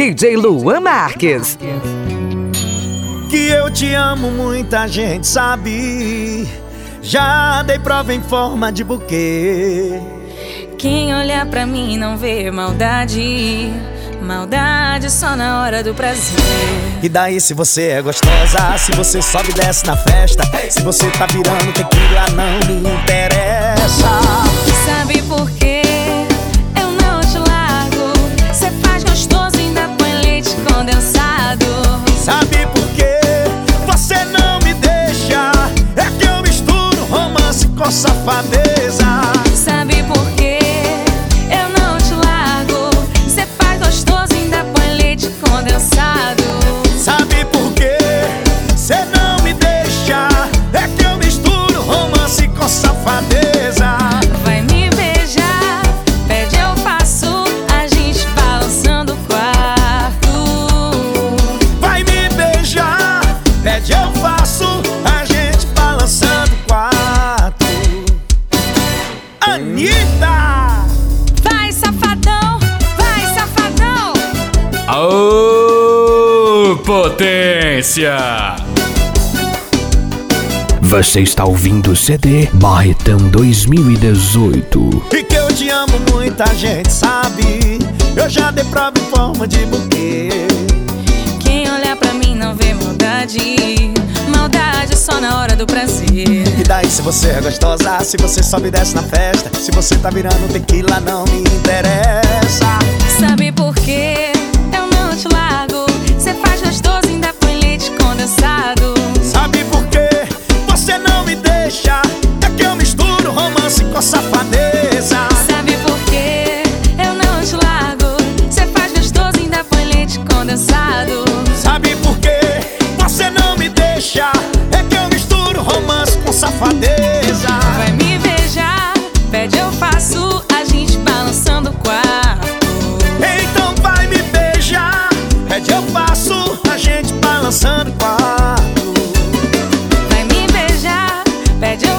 DJ Luan Marques. Que eu te amo, muita gente sabe. Já dei prova em forma de buquê. Quem olhar pra mim não vê maldade. Maldade só na hora do prazer. E daí se você é gostosa, se você sobe e desce na festa, se você tá virando tequila, não me interessa. Sabe por quê? Eu não te largo. Cê faz gostoso e ainda põe leite condensado. Sabe por quê? Você não me deixa. É que eu misturo romance com safadeza. Sabe por quê? Eu não te largo. Cê faz gostoso e ainda põe leite condensado. Sabe por quê? Cê não me deixa. É que eu misturo romance com safadeza. Vai me beijar, pede eu faço, a gente balançando o quarto. Vai me beijar, pede eu faço, a gente balançando o quarto. Anitta! Vai safadão, vai safadão. Aô, potência! Você está ouvindo o CD Barretão 2018. E que eu te amo, muita gente sabe. Eu já dei prova em forma de buquê. Quem olhar pra mim não vê maldade. Maldade só na hora do prazer. E daí se você é gostosa, se você sobe e desce na festa, se você tá virando tequila, não me interessa. Sabe por quê? Eu não te largo. Cê faz gostoso e ainda põe leite condensado. Sabe por quê? Você não me deixa. É que eu misturo romance com safadeza. Sabe por quê? Eu não te largo. Cê faz gostoso e ainda põe leite condensado. Sabe por quê? Você não me deixa. É que eu misturo romance com safadeza. Vai me beijar, pede eu faço, a gente balançando o quarto. Então vai me beijar, pede eu faço, a gente balançando o quarto. Vai me beijar, pede